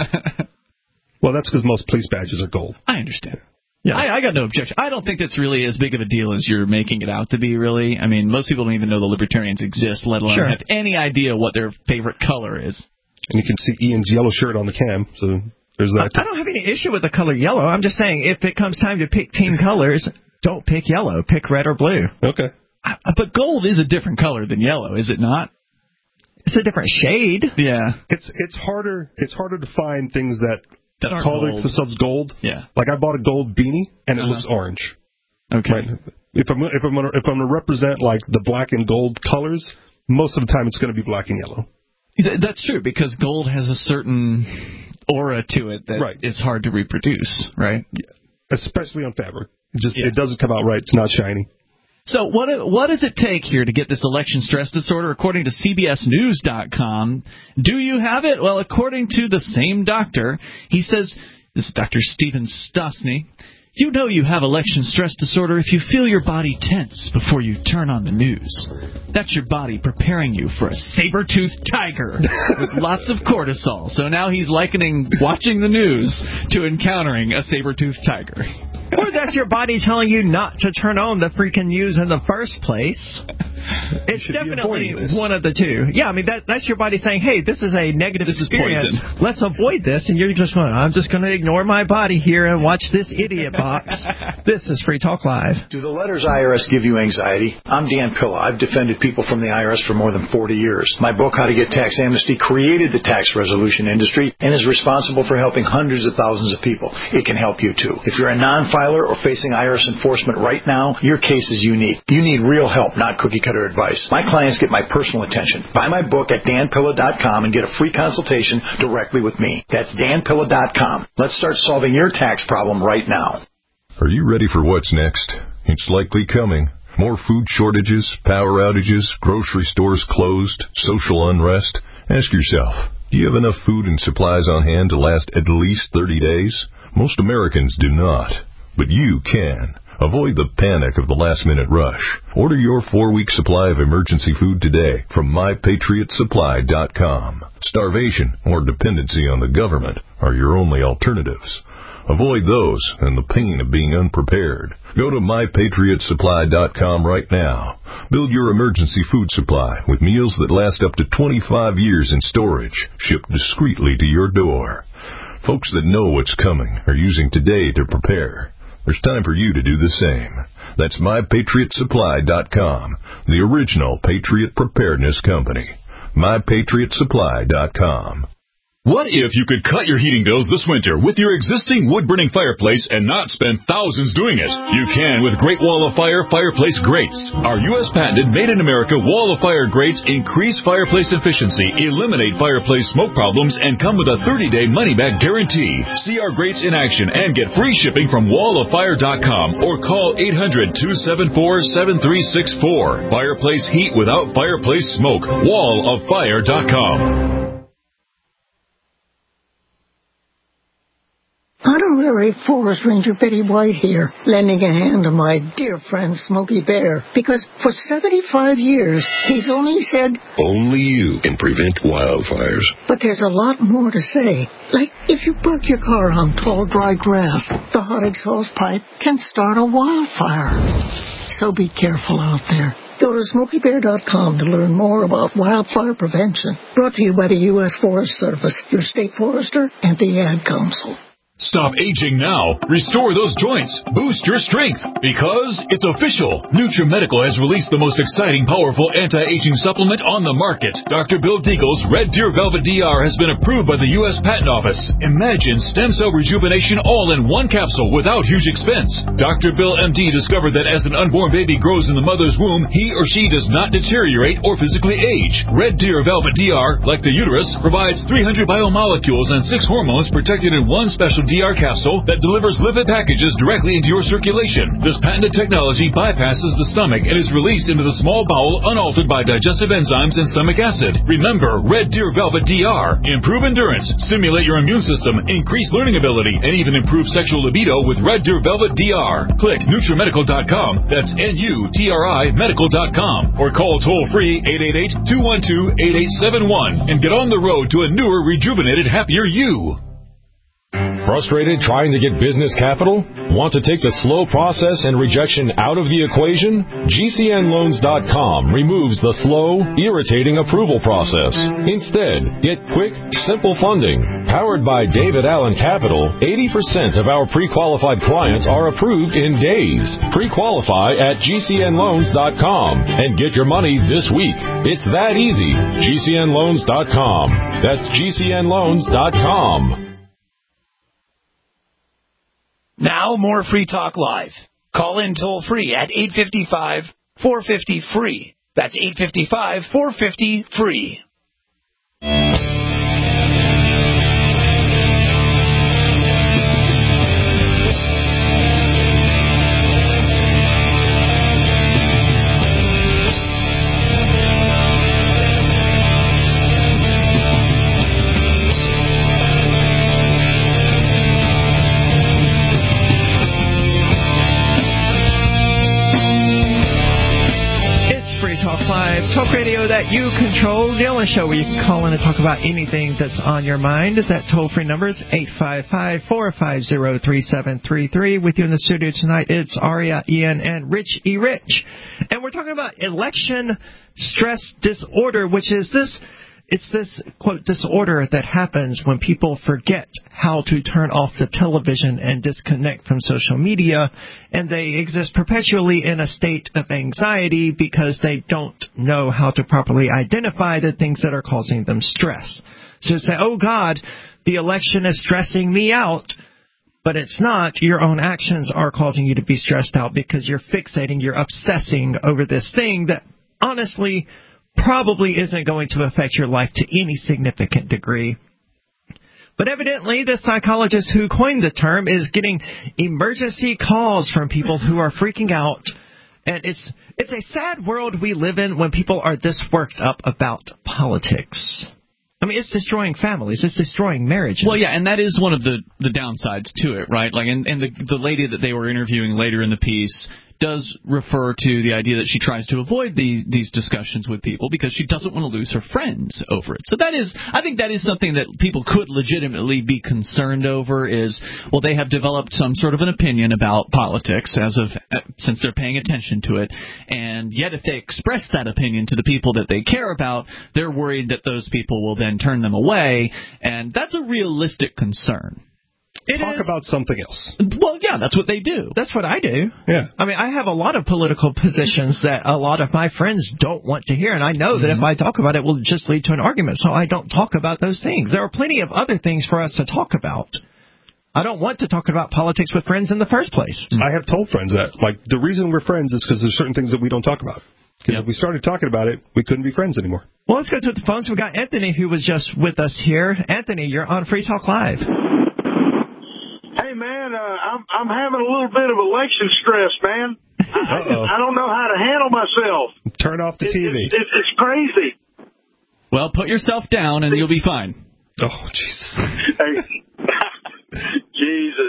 Well, that's because most police badges are gold. I understand. Yeah, I got no objection. I don't think that's really as big of a deal as you're making it out to be, really. I mean, most people don't even know the Libertarians exist, let alone have any idea what their favorite color is. And you can see Ian's yellow shirt on the cam, so there's that. I don't have any issue with the color yellow. I'm just saying, if it comes time to pick team colors, don't pick yellow. Pick red or blue. Okay. But gold is a different color than yellow, is it not? It's a different shade. Yeah. It's harder to find things that call themselves gold. Yeah. Like I bought a gold beanie and it looks orange. Okay. Right? If I'm gonna represent like the black and gold colors, most of the time it's going to be black and yellow. That's true, because gold has a certain aura to it that is hard to reproduce, right? Yeah. Especially on fabric. It doesn't come out right. It's not shiny. So what does it take here to get this election stress disorder? According to CBSNews.com, do you have it? Well, according to the same doctor, he says, this is Dr. Stephen Stosny, you know you have election stress disorder if you feel your body tense before you turn on the news. That's your body preparing you for a saber-toothed tiger with lots of cortisol. So now he's likening watching the news to encountering a saber-toothed tiger. Or that's your body telling you not to turn on the freaking news in the first place. It's definitely one of the two. Yeah, I mean, that's your body saying, hey, this is a negative experience. Let's avoid this. And you're just going, I'm just going to ignore my body here and watch this idiot box. This is Free Talk Live. Do the letters IRS give you anxiety? I'm Dan Pilla. I've defended people from the IRS for more than 40 years. My book, How to Get Tax Amnesty, created the tax resolution industry and is responsible for helping hundreds of thousands of people. It can help you, too. If you're a non-filer or facing IRS enforcement right now, your case is unique. You need real help, not cookie-cutter advice. My clients get my personal attention. Buy my book at danpilla.com and get a free consultation directly with me. That's danpilla.com. Let's start solving your tax problem right now. Are you ready for what's next? It's likely coming. More food shortages, power outages, grocery stores closed, social unrest. Ask yourself, do you have enough food and supplies on hand to last at least 30 days? Most Americans do not, but you can. Avoid the panic of the last-minute rush. Order your 4-week supply of emergency food today from MyPatriotSupply.com. Starvation or dependency on the government are your only alternatives. Avoid those and the pain of being unprepared. Go to MyPatriotSupply.com right now. Build your emergency food supply with meals that last up to 25 years in storage, shipped discreetly to your door. Folks that know what's coming are using today to prepare. There's time for you to do the same. That's MyPatriotSupply.com, the original Patriot Preparedness Company. MyPatriotSupply.com. What if you could cut your heating bills this winter with your existing wood-burning fireplace and not spend thousands doing it? You can with Great Wall of Fire fireplace grates. Our U.S. patented made-in-America Wall of Fire grates increase fireplace efficiency, eliminate fireplace smoke problems, and come with a 30-day money-back guarantee. See our grates in action and get free shipping from walloffire.com or call 800-274-7364. Fireplace heat without fireplace smoke. walloffire.com. Honorary Forest Ranger Betty White here, lending a hand to my dear friend Smokey Bear, because for 75 years, he's only said, only you can prevent wildfires. But there's a lot more to say. Like, if you park your car on tall, dry grass, the hot exhaust pipe can start a wildfire. So be careful out there. Go to SmokeyBear.com to learn more about wildfire prevention. Brought to you by the U.S. Forest Service, your state forester, and the Ad Council. Stop aging now. Restore those joints. Boost your strength. Because it's official. NutriMedical has released the most exciting, powerful anti-aging supplement on the market. Dr. Bill Deagle's Red Deer Velvet DR has been approved by the U.S. Patent Office. Imagine stem cell rejuvenation all in one capsule without huge expense. Dr. Bill MD discovered that as an unborn baby grows in the mother's womb, he or she does not deteriorate or physically age. Red Deer Velvet DR, like the uterus, provides 300 biomolecules and 6 hormones protected in one special DR capsule that delivers lipid packages directly into your circulation. This patented technology bypasses the stomach and is released into the small bowel unaltered by digestive enzymes and stomach acid. Remember, Red Deer Velvet DR. Improve endurance, stimulate your immune system, increase learning ability, and even improve sexual libido with Red Deer Velvet DR. Click NutriMedical.com, that's NUTRI Medical.com, or call toll-free 888-212-8871 and get on the road to a newer, rejuvenated, happier you. Frustrated trying to get business capital? Want to take the slow process and rejection out of the equation? GCNLoans.com removes the slow, irritating approval process. Instead, get quick, simple funding. Powered by David Allen Capital, 80% of our pre-qualified clients are approved in days. Pre-qualify at GCNLoans.com and get your money this week. It's that easy. GCNLoans.com. That's GCNLoans.com. Now, more Free Talk Live. Call in toll-free at 855-450-FREE. That's 855-450-FREE. Talk radio that you control. The only show where you can call in and talk about anything that's on your mind. That toll-free number is 855-450-3733. With you in the studio tonight, it's Aria, Ian, and Rich E. Rich. And we're talking about election stress disorder, which is this quote, disorder that happens when people forget how to turn off the television and disconnect from social media, and they exist perpetually in a state of anxiety because they don't know how to properly identify the things that are causing them stress. So say, oh God, the election is stressing me out. But it's not. Your own actions are causing you to be stressed out because you're fixating, you're obsessing over this thing that honestly probably isn't going to affect your life to any significant degree. But evidently, the psychologist who coined the term is getting emergency calls from people who are freaking out. And it's a sad world we live in when people are this worked up about politics. I mean, it's destroying families. It's destroying marriages. Well, yeah, and that is one of the downsides to it, right? Like, and the lady that they were interviewing later in the piece does refer to the idea that she tries to avoid these discussions with people because she doesn't want to lose her friends over it. So I think that is something that people could legitimately be concerned over is, well, they have developed some sort of an opinion about politics since they're paying attention to it, and yet if they express that opinion to the people that they care about, they're worried that those people will then turn them away, and that's a realistic concern. Talk about something else. Well, yeah, that's what they do. That's what I do. Yeah. I mean, I have a lot of political positions that a lot of my friends don't want to hear, and I know that if I talk about it, it will just lead to an argument, so I don't talk about those things. There are plenty of other things for us to talk about. I don't want to talk about politics with friends in the first place. I have told friends that. Like, the reason we're friends is because there's certain things that we don't talk about. Because if we started talking about it, we couldn't be friends anymore. Well, let's go to the phones. We've got Anthony, who was just with us here. Anthony, you're on Free Talk Live. Hey, man, I'm having a little bit of election stress, man. I don't know how to handle myself. Turn off the TV. It's crazy. Well, put yourself down and you'll be fine. Oh, Jesus. Hey, Jesus.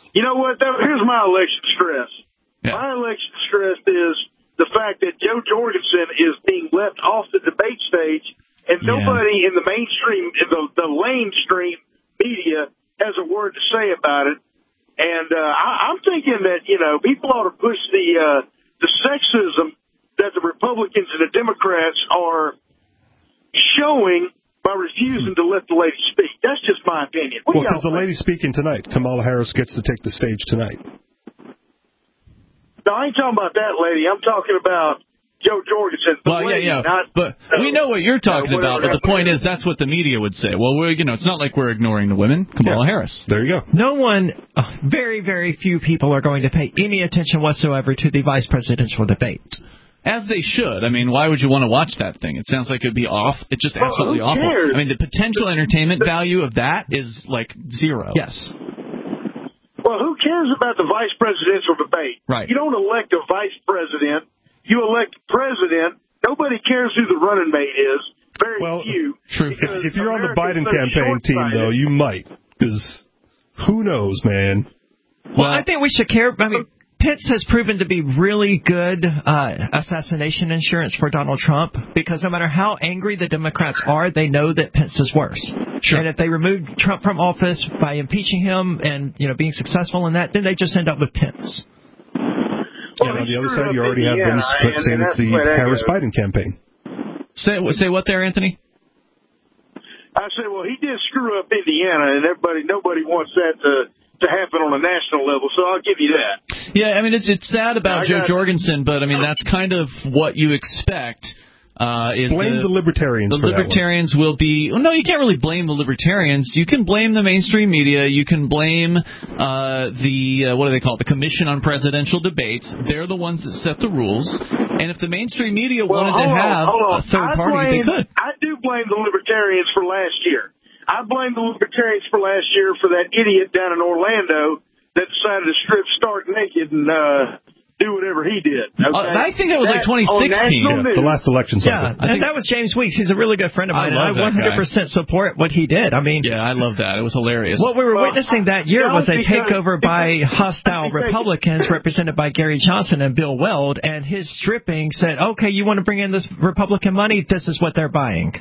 You know what, though? Here's my election stress. Yeah. My election stress is the fact that Joe Jorgensen is being left off the debate stage, and nobody in the mainstream, the lamestream media has a word to say about it. And I'm thinking that, people ought to push the sexism that the Republicans and the Democrats are showing by refusing to let the lady speak. That's just my opinion. Well, because the lady's speaking tonight. Kamala Harris gets to take the stage tonight. No, I ain't talking about that lady. I'm talking about Joe Jorgensen. But we know what you're talking about, but the point is that's what the media would say. Well, it's not like we're ignoring the women. Kamala Harris. There you go. No one, very, very few people are going to pay any attention whatsoever to the vice presidential debate. As they should. I mean, why would you want to watch that thing? It sounds like it would be off. It's just absolutely awful. I mean, the potential entertainment value of that is like zero. Yes. Well, who cares about the vice presidential debate? Right. You don't elect a vice president. You elect a president. Nobody cares who the running mate is. Very few. True. If you're on the Biden campaign team, though, you might. Because who knows, man? Well, I think we should care. I mean, Pence has proven to be really good assassination insurance for Donald Trump, because no matter how angry the Democrats are, they know that Pence is worse. Sure. And if they remove Trump from office by impeaching him and being successful in that, then they just end up with Pence. Well, on the other side, you already have them saying it's the Harris-Biden campaign. Say what there, Anthony? I said, well, he did screw up Indiana, and nobody wants that to happen on a national level, so I'll give you that. Yeah, I mean, it's sad about Joe Jorgensen, but I mean, that's kind of what you expect. Blame the libertarians. The libertarians will be. Well, no, you can't really blame the libertarians. You can blame the mainstream media. You can blame what do they call it? The Commission on Presidential Debates. They're the ones that set the rules. And if the mainstream media wanted to have a third party, they could. I do blame the libertarians for last year. I blame the libertarians for last year for that idiot down in Orlando that decided to strip stark naked and do whatever he did. Okay? I think that was like 2016. The last election cycle. Yeah, that was James Weeks. He's a really good friend of mine. I 100% support what he did. I mean, I love that. It was hilarious. What we were witnessing that year was a takeover by hostile Republicans represented by Gary Johnson and Bill Weld, and his stripping said, okay, you want to bring in this Republican money? This is what they're buying.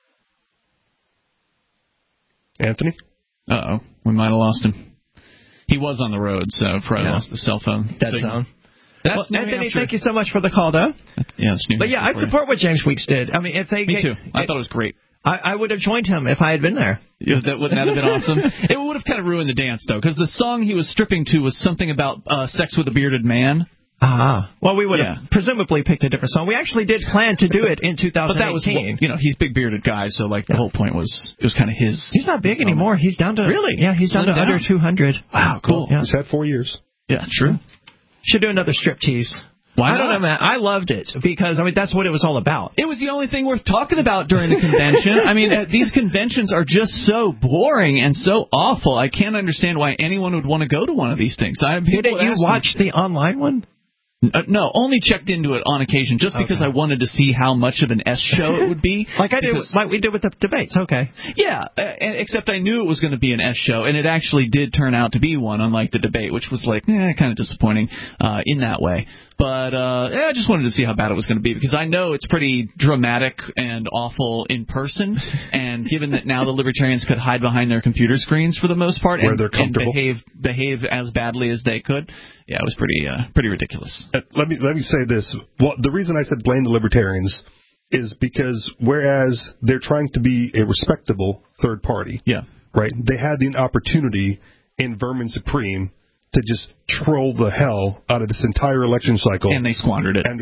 Anthony? Uh-oh. We might have lost him. He was on the road, so probably lost the cell phone. Dead zone. Anthony, thank you so much for the call, though. Yeah, but I support what James Weeks did. I mean, Me too. I thought it was great. I would have joined him if I had been there. Wouldn't that have been awesome? It would have kind of ruined the dance, though, because the song he was stripping to was something about sex with a bearded man. Well, we would have presumably picked a different song. We actually did plan to do it in 2018. But that was, he's a big bearded guy, so the whole point was it was kind of his. He's not big anymore. He's down to Yeah, he's down to under 200. Wow, cool. Yeah. He's had 4 years. Yeah, true. Should do another striptease. Why not? I don't know, man. I loved it because that's what it was all about. It was the only thing worth talking about during the convention. I mean, these conventions are just so boring and so awful. I can't understand why anyone would want to go to one of these things. Didn't you watch the online one? No, only checked into it on occasion, just because I wanted to see how much of an S show it would be. Like we did with the debates, okay. Yeah, except I knew it was going to be an S show, and it actually did turn out to be one, unlike the debate, which was kind of disappointing in that way. But I just wanted to see how bad it was going to be, because I know it's pretty dramatic and awful in person, and given that now the libertarians could hide behind their computer screens for the most part where they're comfortable and behave as badly as they could, it was pretty ridiculous. Let me say this. Well, the reason I said blame the libertarians is because whereas they're trying to be a respectable third party, right? They had the opportunity in Vermin Supreme to just troll the hell out of this entire election cycle. And they squandered it.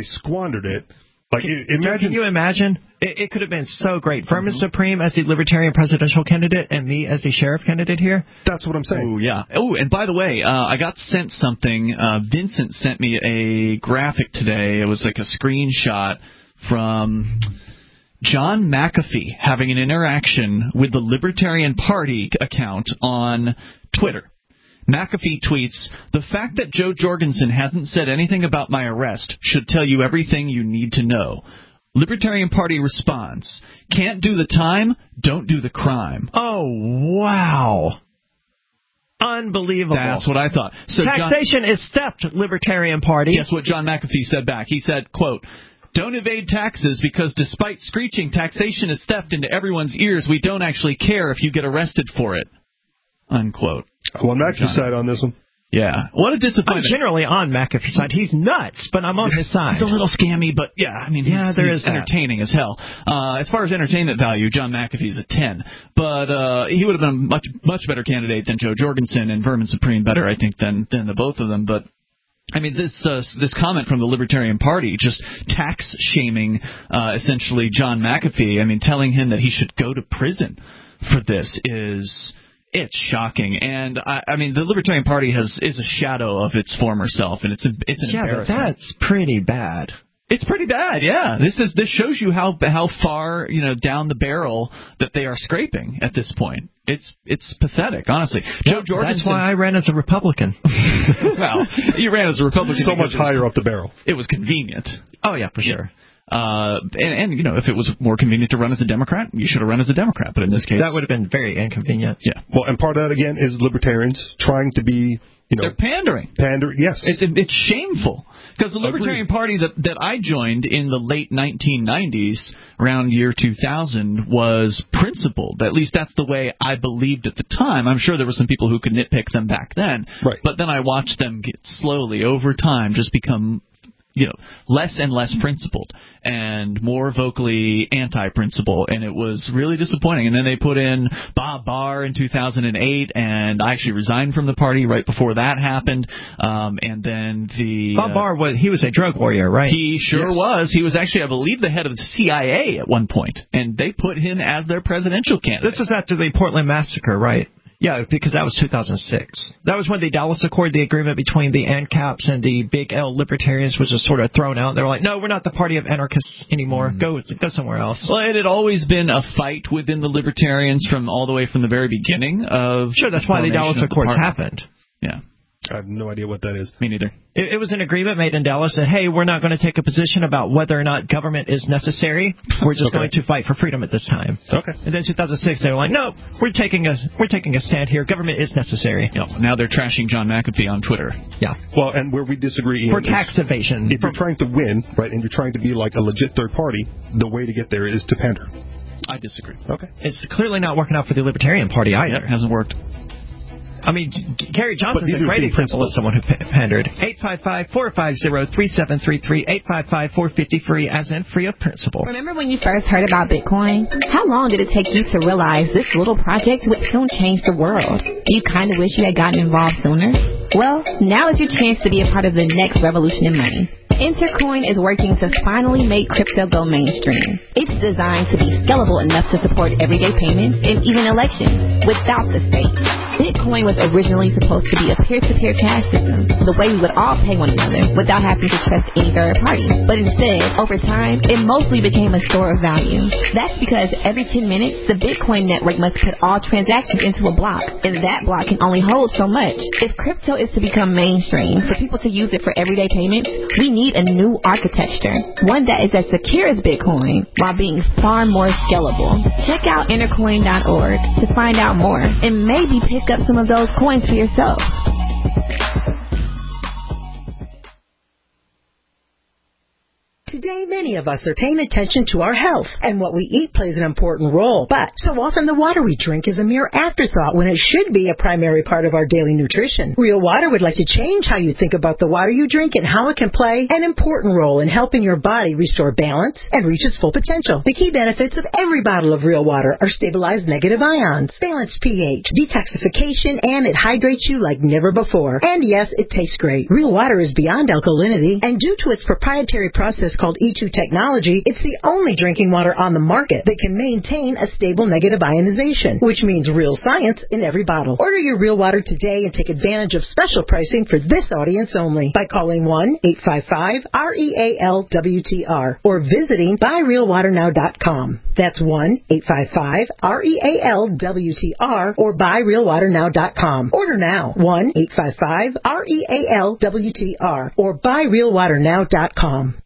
Like, imagine. Can you imagine? It could have been so great. Vermin Supreme as the Libertarian presidential candidate and me as the sheriff candidate here. That's what I'm saying. Oh, yeah. Oh, and by the way, I got sent something. Vincent sent me a graphic today. It was like a screenshot from John McAfee having an interaction with the Libertarian Party account on Twitter. McAfee tweets, "The fact that Joe Jorgensen hasn't said anything about my arrest should tell you everything you need to know." Libertarian Party responds, "Can't do the time, don't do the crime." Oh, wow. Unbelievable. That's what I thought. So taxation is theft, Libertarian Party. Guess what John McAfee said back? He said, quote, "Don't evade taxes because despite screeching taxation is theft into everyone's ears, we don't actually care if you get arrested for it." Unquote. Well, McAfee's side on this one. Yeah. What a disappointment. I'm generally on McAfee's side. He's nuts, but I'm on his side. He's a little scammy, but yeah, I mean, he's entertaining as hell. As far as entertainment value, John McAfee's a 10. But he would have been a much better candidate than Joe Jorgensen, and Vermin Supreme better, I think, than the both of them. But I mean, this comment from the Libertarian Party, just tax-shaming, essentially, John McAfee, I mean, telling him that he should go to prison for this it's shocking. And, I mean, the Libertarian Party is a shadow of its former self, and it's an embarrassment. But that's pretty bad. It's pretty bad, yeah. This shows you how far, down the barrel that they are scraping at this point. It's pathetic, honestly. Joe Jorgensen. That's why I ran as a Republican. Well, you ran as a Republican so much higher up the barrel. It was convenient. Oh yeah, for sure. And if it was more convenient to run as a Democrat, you should have run as a Democrat. But in this case, that would have been very inconvenient. Yeah. Well, and part of that again is libertarians trying to be, they're pandering. Yes. It's shameful. Because the Libertarian Party that I joined in the late 1990s, around year 2000, was principled. At least that's the way I believed at the time. I'm sure there were some people who could nitpick them back then. Right. But then I watched them get slowly, over time, just become less and less principled and more vocally anti-principle, and it was really disappointing. And then they put in Bob Barr in 2008, and I actually resigned from the party right before that happened. And then Bob Barr he was a drug warrior, right? He sure was. He was actually, I believe, the head of the CIA at one point, and they put him as their presidential candidate. This was after the Portland massacre, right? Yeah, because that was 2006. That was when the Dallas Accord, the agreement between the ANCAPs and the Big L Libertarians, was just sort of thrown out. They were like, no, we're not the party of anarchists anymore. Go somewhere else. Well, it had always been a fight within the Libertarians all the way from the very beginning of... Sure, that's why the Dallas Accords happened. Yeah. I have no idea what that is. Me neither. It was an agreement made in Dallas that, hey, we're not going to take a position about whether or not government is necessary. We're just going to fight for freedom at this time. Okay. And then 2006, they were like, no, we're taking a stand here. Government is necessary. Now they're trashing John McAfee on Twitter. Yeah. Well, and where we disagree, Ian, for tax evasion. If you're trying to win, right, and you're trying to be like a legit third party, the way to get there is to pander. I disagree. Okay. It's clearly not working out for the Libertarian Party either. It hasn't worked. I mean, Gary Johnson's a great example of someone who pandered. 855-450-3733, 855-450-FREE, as in free of principle. Remember when you first heard about Bitcoin? How long did it take you to realize this little project would soon change the world? You kind of wish you had gotten involved sooner? Well, now is your chance to be a part of the next revolution in money. Intercoin is working to finally make crypto go mainstream. It's designed to be scalable enough to support everyday payments and even elections without the state. Bitcoin was originally supposed to be a peer-to-peer cash system, the way we would all pay one another without having to trust any third party. But instead, over time, it mostly became a store of value. That's because every 10 minutes, the Bitcoin network must put all transactions into a block, and that block can only hold so much. If crypto is to become mainstream, for people to use it for everyday payments, we need a new architecture, one that is as secure as Bitcoin while being far more scalable. Check out intercoin.org to find out more and maybe pick up some of those coins for yourself. Today, many of us are paying attention to our health, and what we eat plays an important role. But so often the water we drink is a mere afterthought when it should be a primary part of our daily nutrition. Real Water would like to change how you think about the water you drink and how it can play an important role in helping your body restore balance and reach its full potential. The key benefits of every bottle of Real Water are stabilized negative ions, balanced pH, detoxification, and it hydrates you like never before. And yes, it tastes great. Real Water is beyond alkalinity, and due to its proprietary process called E2 technology, it's the only drinking water on the market that can maintain a stable negative ionization, which means real science in every bottle. Order your Real Water today and take advantage of special pricing for this audience only by calling 1-855-REALWTR or visiting buyrealwaternow.com. That's 1-855-REALWTR or buyrealwaternow.com. Order now. 1-855-REALWTR or buyrealwaternow.com.